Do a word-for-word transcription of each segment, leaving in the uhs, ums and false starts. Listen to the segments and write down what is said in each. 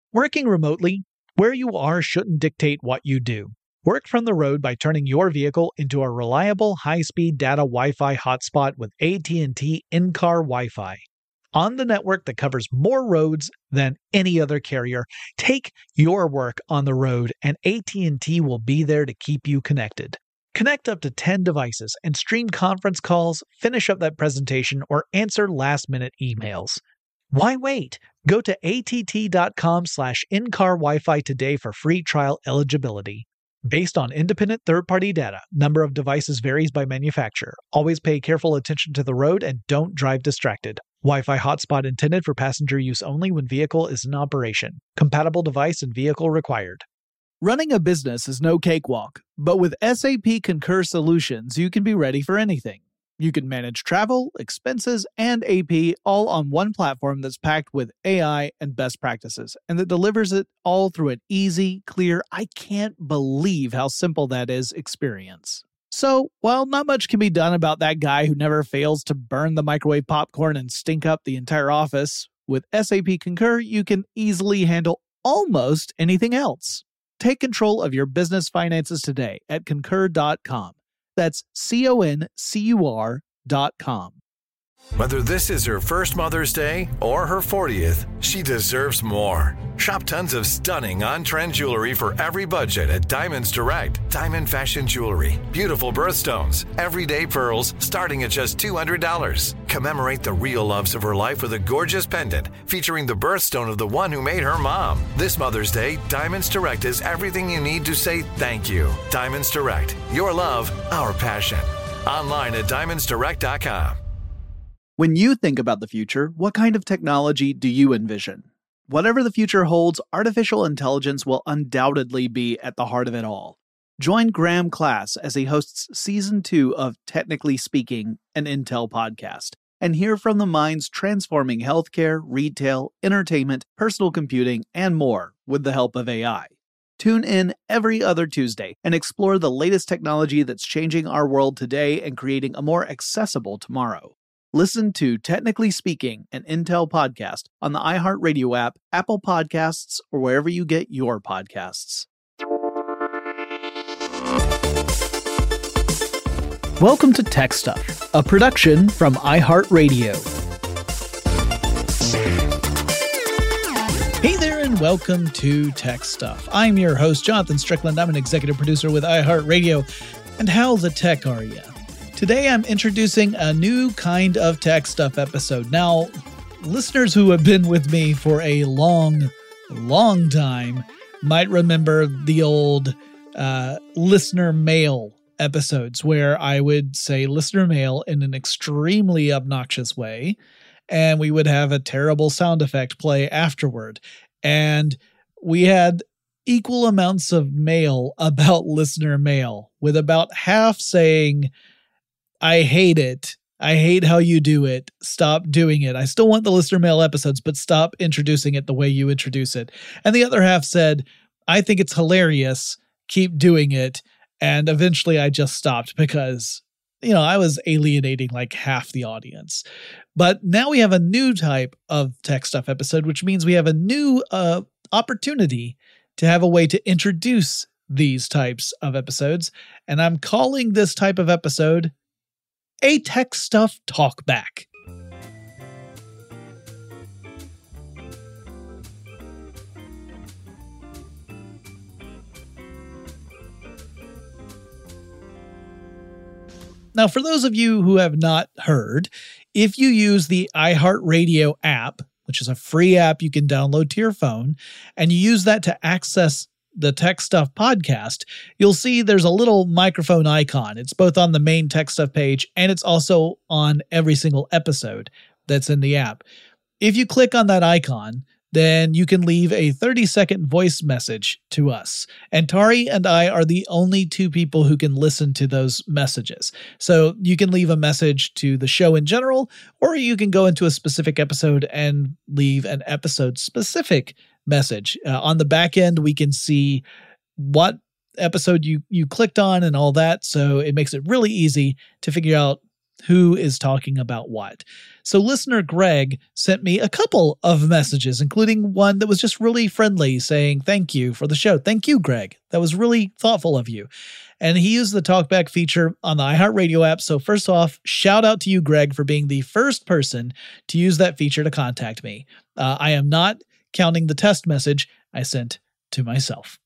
Working remotely, where you are shouldn't dictate what you do. Work from the road by turning your vehicle into a reliable high-speed data Wi-Fi hotspot with A T and T in-car Wi-Fi. On the network that covers more roads than any other carrier, take your work on the road and A T and T will be there to keep you connected. Connect up to ten devices and stream conference calls, finish up that presentation, or answer last-minute emails. Why wait? Go to att.com slash in-car Wi-Fi today for free trial eligibility. Based on independent third-party data, number of devices varies by manufacturer. Always pay careful attention to the road and don't drive distracted. Wi-Fi hotspot intended for passenger use only when vehicle is in operation. Compatible device and vehicle required. Running a business is no cakewalk, but with S A P Concur Solutions, you can be ready for anything. You can manage travel, expenses, and A P all on one platform that's packed with A I and best practices, and that delivers it all through an easy, clear, I can't believe how simple that is experience. So, while not much can be done about that guy who never fails to burn the microwave popcorn and stink up the entire office, with S A P Concur, you can easily handle almost anything else. Take control of your business finances today at concur dot com. That's C O N C U R dot com. Whether this is her first Mother's Day or her fortieth, she deserves more. Shop tons of stunning on-trend jewelry for every budget at Diamonds Direct. Diamond fashion jewelry, beautiful birthstones, everyday pearls starting at just two hundred dollars. Commemorate the real loves of her life with a gorgeous pendant featuring the birthstone of the one who made her mom. This Mother's Day, Diamonds Direct is everything you need to say thank you. Diamonds Direct, your love, our passion. Online at diamonds direct dot com. When you think about the future, what kind of technology do you envision? Whatever the future holds, artificial intelligence will undoubtedly be at the heart of it all. Join Graham Class as he hosts Season two of Technically Speaking, an Intel podcast, and hear from the minds transforming healthcare, retail, entertainment, personal computing, and more with the help of A I. Tune in every other Tuesday and explore the latest technology that's changing our world today and creating a more accessible tomorrow. Listen to Technically Speaking, an Intel podcast on the iHeartRadio app, Apple Podcasts, or wherever you get your podcasts. Welcome to Tech Stuff, a production from iHeartRadio. Hey there, and welcome to Tech Stuff. I'm your host, Jonathan Strickland. I'm an executive producer with iHeartRadio. And how the tech are you? Today, I'm introducing a new kind of Tech Stuff episode. Now, listeners who have been with me for a long, long time might remember the old uh, listener mail episodes where I would say listener mail in an extremely obnoxious way, and we would have a terrible sound effect play afterward. And we had equal amounts of mail about listener mail, with about half saying, I hate it. I hate how you do it. Stop doing it. I still want the listener mail episodes, but stop introducing it the way you introduce it. And the other half said, I think it's hilarious. Keep doing it. And eventually I just stopped because, you know, I was alienating like half the audience. But now we have a new type of Tech Stuff episode, which means we have a new uh, opportunity to have a way to introduce these types of episodes. And I'm calling this type of episode a Tech Stuff Talkback. Now, for those of you who have not heard, if you use the iHeartRadio app, which is a free app you can download to your phone, and you use that to access the Tech Stuff podcast, you'll see there's a little microphone icon. It's both on the main Tech Stuff page and it's also on every single episode that's in the app. If you click on that icon, then you can leave a thirty second voice message to us. And Tari and I are the only two people who can listen to those messages. So you can leave a message to the show in general, or you can go into a specific episode and leave an episode specific message. Uh, on the back end, we can see what episode you, you clicked on and all that. So it makes it really easy to figure out who is talking about what. So listener Greg sent me a couple of messages, including one that was just really friendly saying, thank you for the show. Thank you, Greg. That was really thoughtful of you. And he used the talkback feature on the iHeartRadio app. So first off, shout out to you, Greg, for being the first person to use that feature to contact me. Uh, I am not counting the test message I sent to myself.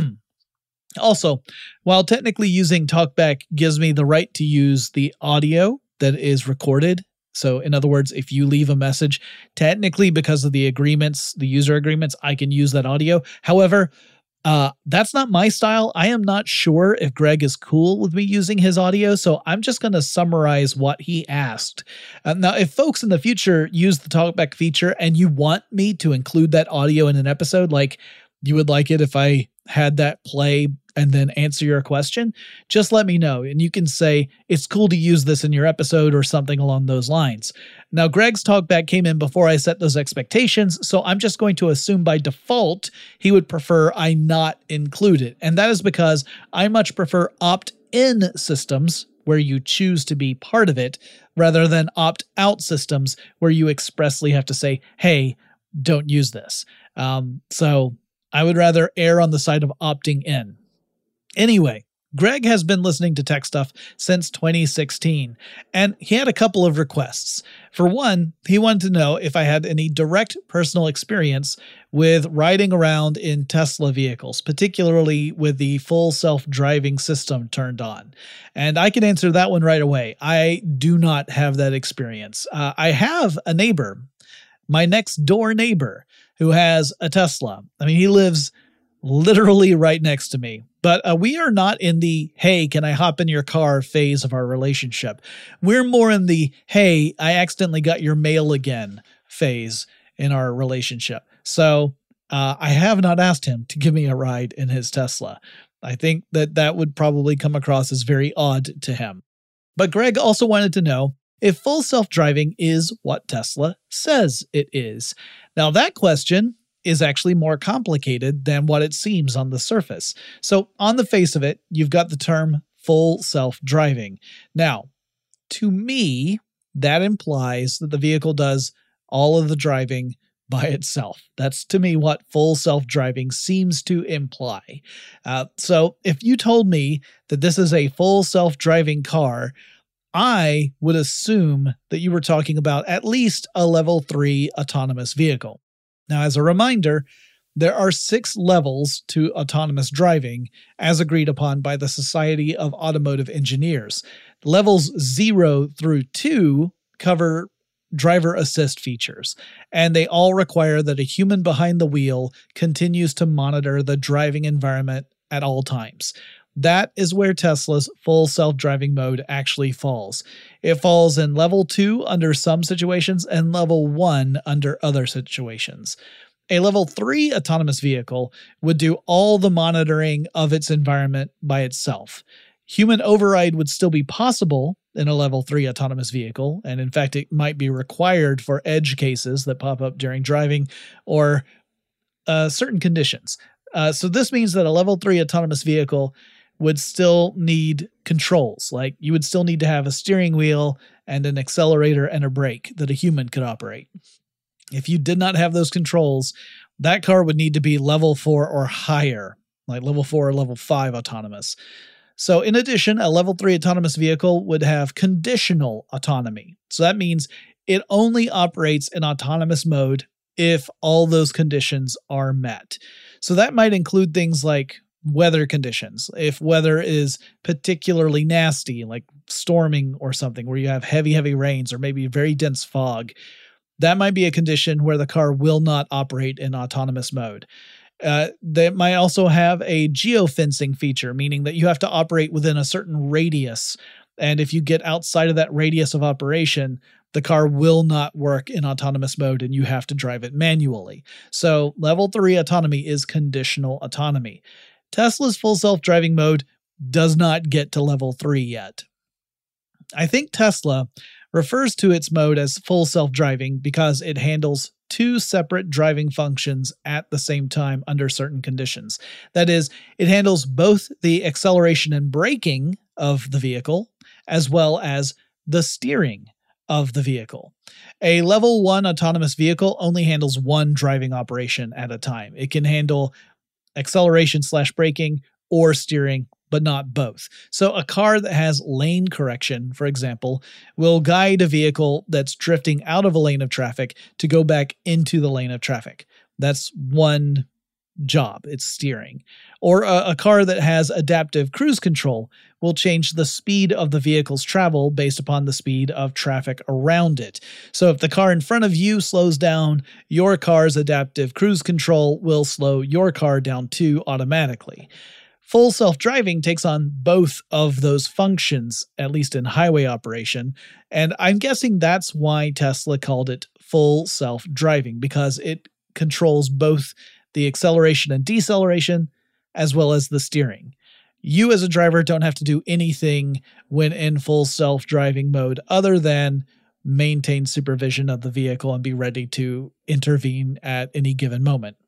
Also, while technically using TalkBack gives me the right to use the audio that is recorded, so in other words, if you leave a message, technically because of the agreements, the user agreements, I can use that audio. However, uh, that's not my style. I am not sure if Greg is cool with me using his audio, so I'm just going to summarize what he asked. Uh, now, if folks in the future use the TalkBack feature and you want me to include that audio in an episode, like you would like it if I had that play and then answer your question, just let me know. And you can say, it's cool to use this in your episode or something along those lines. Now, Greg's talkback came in before I set those expectations, so I'm just going to assume by default he would prefer I not include it. And that is because I much prefer opt-in systems where you choose to be part of it rather than opt-out systems where you expressly have to say, hey, don't use this. Um, so I would rather err on the side of opting in. Anyway, Greg has been listening to Tech Stuff since twenty sixteen, and he had a couple of requests. For one, he wanted to know if I had any direct personal experience with riding around in Tesla vehicles, particularly with the full self-driving system turned on. And I can answer that one right away. I do not have that experience. Uh, I have a neighbor, my next door neighbor, who has a Tesla. I mean, he lives literally right next to me. But uh, we are not in the, hey, can I hop in your car phase of our relationship. We're more in the, hey, I accidentally got your mail again phase in our relationship. So uh, I have not asked him to give me a ride in his Tesla. I think that that would probably come across as very odd to him. But Greg also wanted to know if full self-driving is what Tesla says it is. Now that question is actually more complicated than what it seems on the surface. So on the face of it, you've got the term full self-driving. Now, to me, that implies that the vehicle does all of the driving by itself. That's to me what full self-driving seems to imply. Uh, so if you told me that this is a full self-driving car, I would assume that you were talking about at least a level three autonomous vehicle. Now, as a reminder, there are six levels to autonomous driving, as agreed upon by the Society of Automotive Engineers. Levels zero through two cover driver assist features, and they all require that a human behind the wheel continues to monitor the driving environment at all times. That is where Tesla's full self-driving mode actually falls. It falls in level two under some situations and level one under other situations. A level three autonomous vehicle would do all the monitoring of its environment by itself. Human override would still be possible in a level three autonomous vehicle, and in fact it might be required for edge cases that pop up during driving or uh, certain conditions. Uh, so this means that a level three autonomous vehicle would still need controls. Like you would still need to have a steering wheel and an accelerator and a brake that a human could operate. If you did not have those controls, that car would need to be level four or higher, like level four or level five autonomous. So in addition, a level three autonomous vehicle would have conditional autonomy. So that means it only operates in autonomous mode if all those conditions are met. So that might include things like weather conditions. If weather is particularly nasty, like storming or something where you have heavy, heavy rains or maybe very dense fog, that might be a condition where the car will not operate in autonomous mode. Uh, they might also have a geofencing feature, meaning that you have to operate within a certain radius. And if you get outside of that radius of operation, the car will not work in autonomous mode and you have to drive it manually. So level three autonomy is conditional autonomy. Tesla's full self-driving mode does not get to level three yet. I think Tesla refers to its mode as full self-driving because it handles two separate driving functions at the same time under certain conditions. That is, it handles both the acceleration and braking of the vehicle, as well as the steering of the vehicle. A level one autonomous vehicle only handles one driving operation at a time. It can handle acceleration slash braking or steering, but not both. So a car that has lane correction, for example, will guide a vehicle that's drifting out of a lane of traffic to go back into the lane of traffic. That's one job. It's steering. Or a, a car that has adaptive cruise control will change the speed of the vehicle's travel based upon the speed of traffic around it. So if the car in front of you slows down, your car's adaptive cruise control will slow your car down too automatically. Full self-driving takes on both of those functions, at least in highway operation, and I'm guessing that's why Tesla called it full self-driving, because it controls both the acceleration and deceleration, as well as the steering. You as a driver don't have to do anything when in full self-driving mode other than maintain supervision of the vehicle and be ready to intervene at any given moment.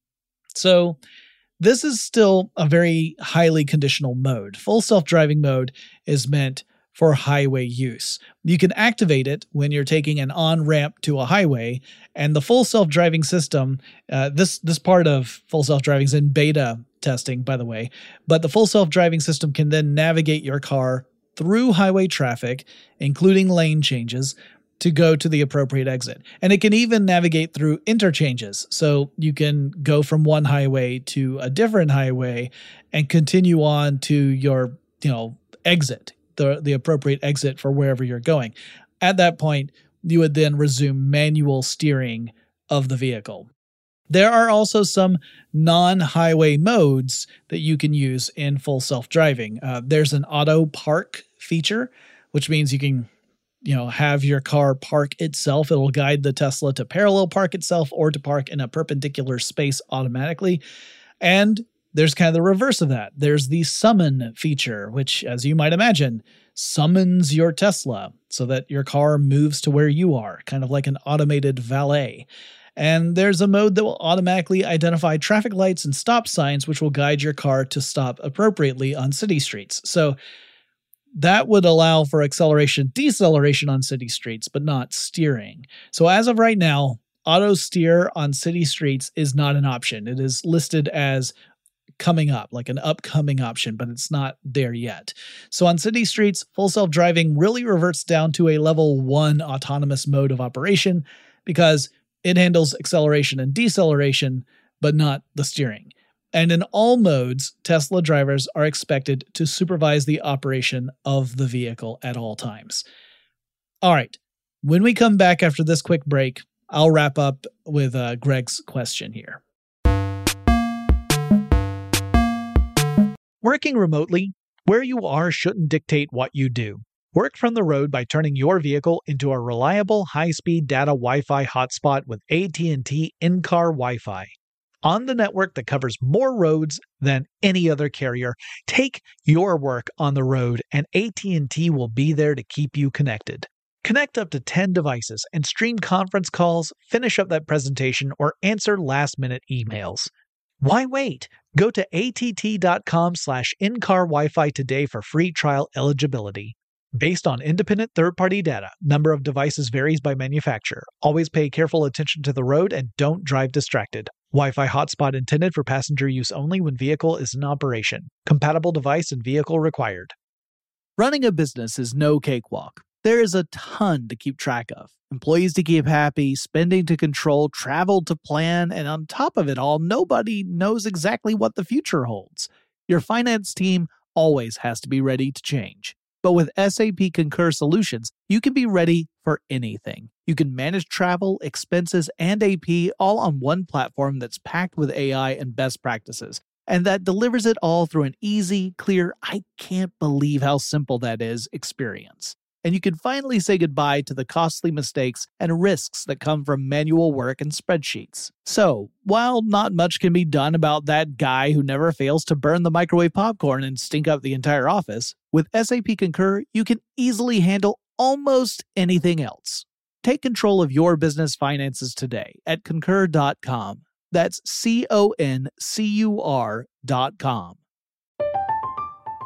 So this is still a very highly conditional mode. Full self-driving mode is meant for highway use. You can activate it when you're taking an on-ramp to a highway, and the full self-driving system, uh, this, this part of full self-driving is in beta testing, by the way, but the full self-driving system can then navigate your car through highway traffic, including lane changes, to go to the appropriate exit. And it can even navigate through interchanges. So you can go from one highway to a different highway and continue on to your, you know, exit, the, the appropriate exit for wherever you're going. At that point, you would then resume manual steering of the vehicle. There are also some non-highway modes that you can use in full self-driving. Uh, there's an auto park feature, which means you can you know, have your car park itself. It'll guide the Tesla to parallel park itself or to park in a perpendicular space automatically. And there's kind of the reverse of that. There's the summon feature, which, as you might imagine, summons your Tesla so that your car moves to where you are, kind of like an automated valet. And there's a mode that will automatically identify traffic lights and stop signs, which will guide your car to stop appropriately on city streets. So that would allow for acceleration, deceleration on city streets, but not steering. So as of right now, auto steer on city streets is not an option. It is listed as coming up, like an upcoming option, but it's not there yet. So on city streets, full self-driving really reverts down to a level one autonomous mode of operation because it handles acceleration and deceleration, but not the steering. And in all modes, Tesla drivers are expected to supervise the operation of the vehicle at all times. All right, when we come back after this quick break, I'll wrap up with uh, Greg's question here. Working remotely, where you are shouldn't dictate what you do. Work from the road by turning your vehicle into a reliable high-speed data Wi-Fi hotspot with A T and T in-car Wi-Fi. On the network that covers more roads than any other carrier, take your work on the road and A T and T will be there to keep you connected. Connect up to ten devices and stream conference calls, finish up that presentation, or answer last-minute emails. Why wait? Go to att.com slash in-car Wi-Fi today for free trial eligibility. Based on independent third-party data, number of devices varies by manufacturer. Always pay careful attention to the road and don't drive distracted. Wi-Fi hotspot intended for passenger use only when vehicle is in operation. Compatible device and vehicle required. Running a business is no cakewalk. There is a ton to keep track of. Employees to keep happy, spending to control, travel to plan, and on top of it all, nobody knows exactly what the future holds. Your finance team always has to be ready to change. But with S A P Concur Solutions, you can be ready for anything. You can manage travel, expenses, and A P all on one platform that's packed with A I and best practices, and that delivers it all through an easy, clear, I can't believe how simple that is experience. And you can finally say goodbye to the costly mistakes and risks that come from manual work and spreadsheets. So, while not much can be done about that guy who never fails to burn the microwave popcorn and stink up the entire office, with S A P Concur, you can easily handle almost anything else. Take control of your business finances today at concur dot com. That's C O N C U R dot com.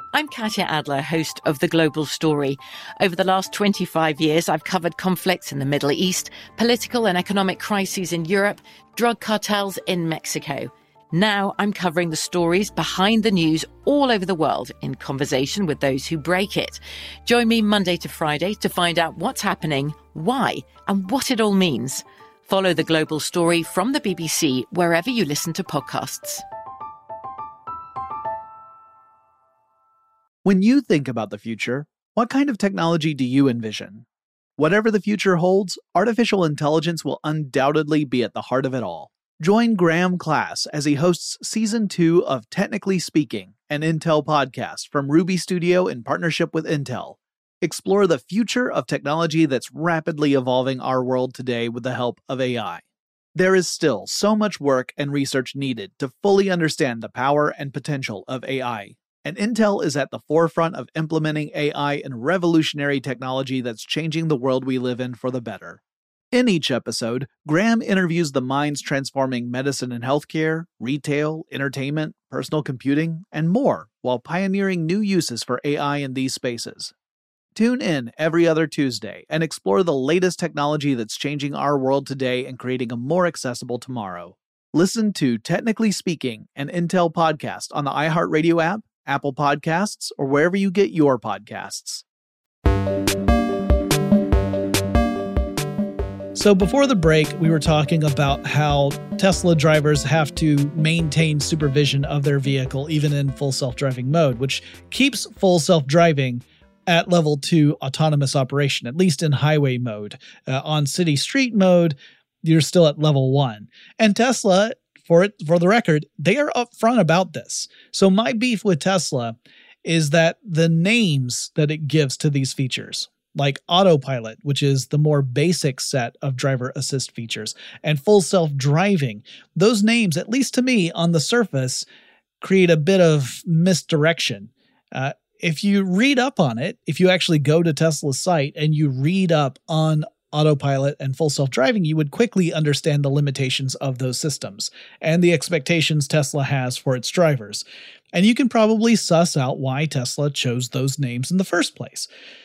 I'm Katya Adler, host of The Global Story. Over the last twenty-five years, I've covered conflicts in the Middle East, political and economic crises in Europe, drug cartels in Mexico. Now I'm covering the stories behind the news all over the world in conversation with those who break it. Join me Monday to Friday to find out what's happening, why, and what it all means. Follow The Global Story from the B B C wherever you listen to podcasts. When you think about the future, what kind of technology do you envision? Whatever the future holds, artificial intelligence will undoubtedly be at the heart of it all. Join Graham Class as he hosts Season two of Technically Speaking, an Intel podcast from Ruby Studio in partnership with Intel. Explore the future of technology that's rapidly evolving our world today with the help of A I. There is still so much work and research needed to fully understand the power and potential of A I. And Intel is at the forefront of implementing A I in revolutionary technology that's changing the world we live in for the better. In each episode, Graham interviews the minds transforming medicine and healthcare, retail, entertainment, personal computing, and more, while pioneering new uses for A I in these spaces. Tune in every other Tuesday and explore the latest technology that's changing our world today and creating a more accessible tomorrow. Listen to Technically Speaking, an Intel podcast on the iHeartRadio app, Apple Podcasts, or wherever you get your podcasts. So before the break, we were talking about how Tesla drivers have to maintain supervision of their vehicle even in full self-driving mode, which keeps full self-driving at level two autonomous operation, at least in highway mode. Uh, on city street mode, you're still at level one. And Tesla, for it, for the record, they are upfront about this. So my beef with Tesla is that the names that it gives to these features, like autopilot, which is the more basic set of driver assist features, and full self-driving, those names, at least to me on the surface, create a bit of misdirection. Uh, if you read up on it, if you actually go to Tesla's site and you read up on autopilot and full self-driving, you would quickly understand the limitations of those systems and the expectations Tesla has for its drivers. And you can probably suss out why Tesla chose those names in the first place.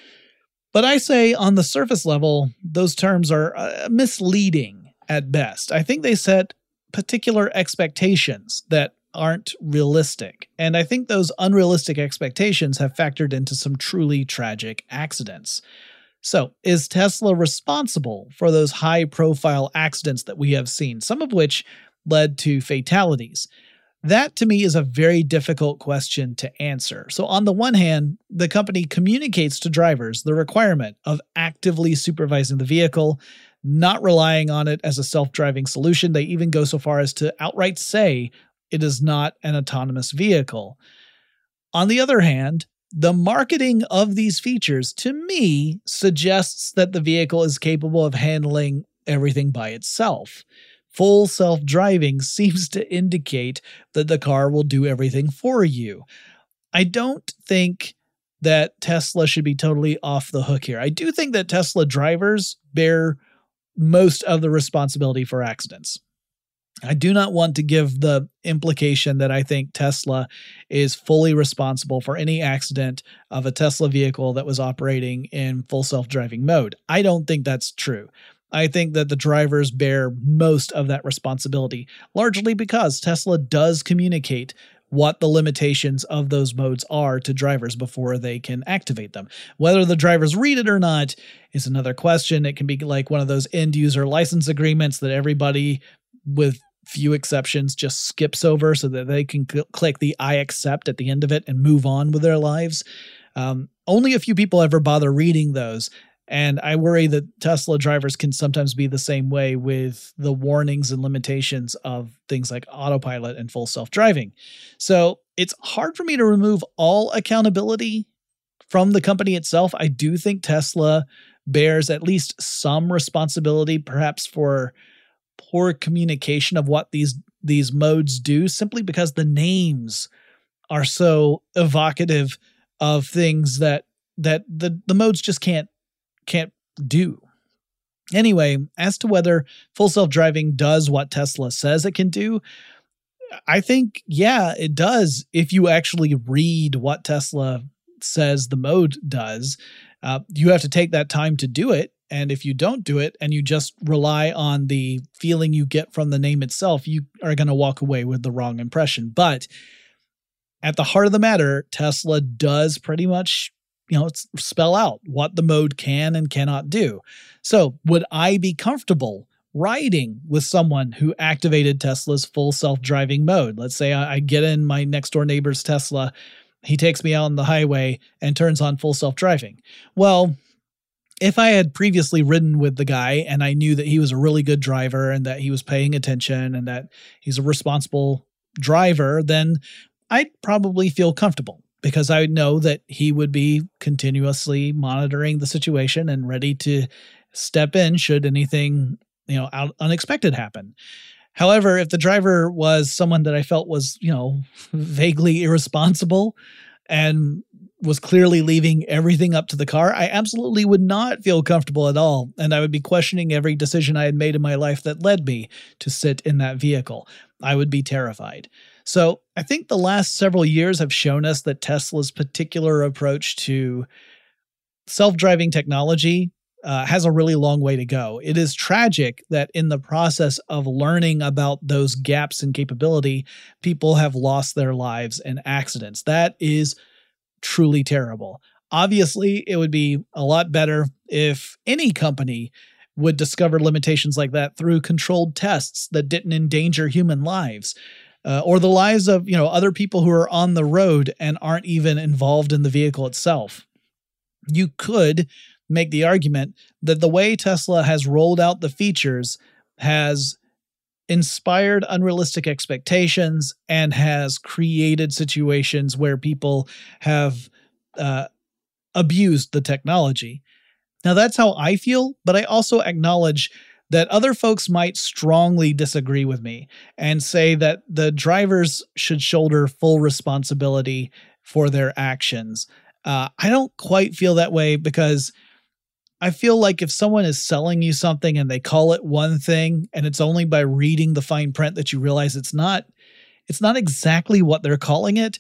But I say on the surface level, those terms are uh, misleading at best. I think they set particular expectations that aren't realistic. And I think those unrealistic expectations have factored into some truly tragic accidents. So, is Tesla responsible for those high-profile accidents that we have seen, some of which led to fatalities? That, to me, is a very difficult question to answer. So, on the one hand, the company communicates to drivers the requirement of actively supervising the vehicle, not relying on it as a self-driving solution. They even go so far as to outright say it is not an autonomous vehicle. On the other hand, the marketing of these features, to me, suggests that the vehicle is capable of handling everything by itself. Full self-driving seems to indicate that the car will do everything for you. I don't think that Tesla should be totally off the hook here. I do think that Tesla drivers bear most of the responsibility for accidents. I do not want to give the implication that I think Tesla is fully responsible for any accident of a Tesla vehicle that was operating in full self-driving mode. I don't think that's true. I think that the drivers bear most of that responsibility, largely because Tesla does communicate what the limitations of those modes are to drivers before they can activate them. Whether the drivers read it or not is another question. It can be like one of those end-user license agreements that everybody, with few exceptions, just skips over so that they can cl- click the I accept at the end of it and move on with their lives. Um, only a few people ever bother reading those. And I worry that Tesla drivers can sometimes be the same way with the warnings and limitations of things like autopilot and full self-driving. So it's hard for me to remove all accountability from the company itself. I do think Tesla bears at least some responsibility, perhaps for poor communication of what these these modes do, simply because the names are so evocative of things that that the, the modes just can't can't do. Anyway, as to whether full self-driving does what Tesla says it can do, I think, yeah, it does. If you actually read what Tesla says the mode does, uh, you have to take that time to do it. And if you don't do it and you just rely on the feeling you get from the name itself, you are going to walk away with the wrong impression. But at the heart of the matter, Tesla does pretty much, you know, spell out what the mode can and cannot do. So would I be comfortable riding with someone who activated Tesla's full self-driving mode? Let's say I, I get in my next door neighbor's Tesla. He takes me out on the highway and turns on full self-driving. Well, if I had previously ridden with the guy and I knew that he was a really good driver and that he was paying attention and that he's a responsible driver, then I'd probably feel comfortable because I would know that he would be continuously monitoring the situation and ready to step in should anything, you know, out, unexpected happen. However, if the driver was someone that I felt was, you know, vaguely irresponsible and was clearly leaving everything up to the car, I absolutely would not feel comfortable at all. And I would be questioning every decision I had made in my life that led me to sit in that vehicle. I would be terrified. So I think the last several years have shown us that Tesla's particular approach to self-driving technology uh, has a really long way to go. It is tragic that in the process of learning about those gaps in capability, people have lost their lives in accidents. That is truly terrible. Obviously, it would be a lot better if any company would discover limitations like that through controlled tests that didn't endanger human lives, uh, or the lives of, you know, other people who are on the road and aren't even involved in the vehicle itself. You could make the argument that the way Tesla has rolled out the features has inspired unrealistic expectations and has created situations where people have uh, abused the technology. Now, that's how I feel, but I also acknowledge that other folks might strongly disagree with me and say that the drivers should shoulder full responsibility for their actions. Uh, I don't quite feel that way because I feel like if someone is selling you something and they call it one thing, and it's only by reading the fine print that you realize it's not, it's not exactly what they're calling it,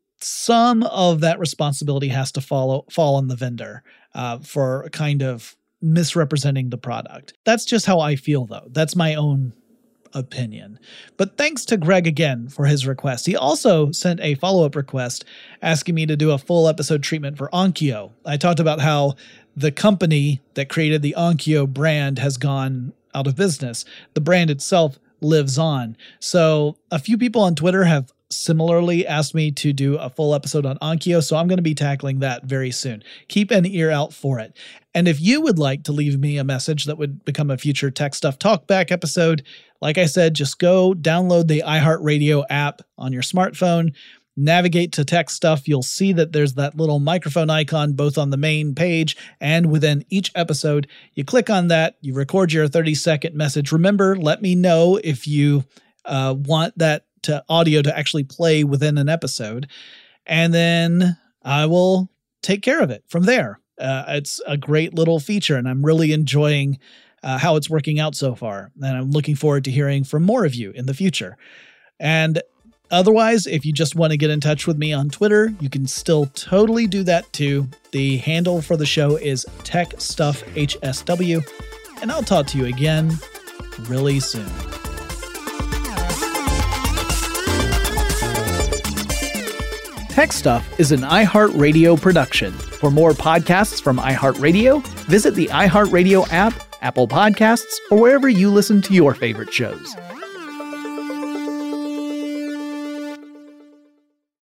some of that responsibility has to follow fall on the vendor uh, for kind of misrepresenting the product. That's just how I feel, though. That's my own opinion. But thanks to Greg again for his request. He also sent a follow-up request asking me to do a full episode treatment for Onkyo. I talked about how the company that created the Onkyo brand has gone out of business. The brand itself lives on. So a few people on Twitter have similarly asked me to do a full episode on Onkyo, so I'm going to be tackling that very soon. Keep an ear out for it. And if you would like to leave me a message that would become a future Tech Stuff Talkback episode, like I said, just go download the iHeartRadio app on your smartphone, navigate to Tech Stuff. You'll see that there's that little microphone icon both on the main page and within each episode. You click on that, you record your thirty second message. Remember, let me know if you uh, want that to audio to actually play within an episode, and then I will take care of it from there. Uh, it's a great little feature, and I'm really enjoying uh, how it's working out so far, and I'm looking forward to hearing from more of you in the future. And otherwise, if you just want to get in touch with me on Twitter, you can still totally do that too. The handle for the show is TechStuffHSW, and I'll talk to you again really soon. Tech Stuff is an iHeartRadio production. For more podcasts from iHeartRadio, visit the iHeartRadio app, Apple Podcasts, or wherever you listen to your favorite shows.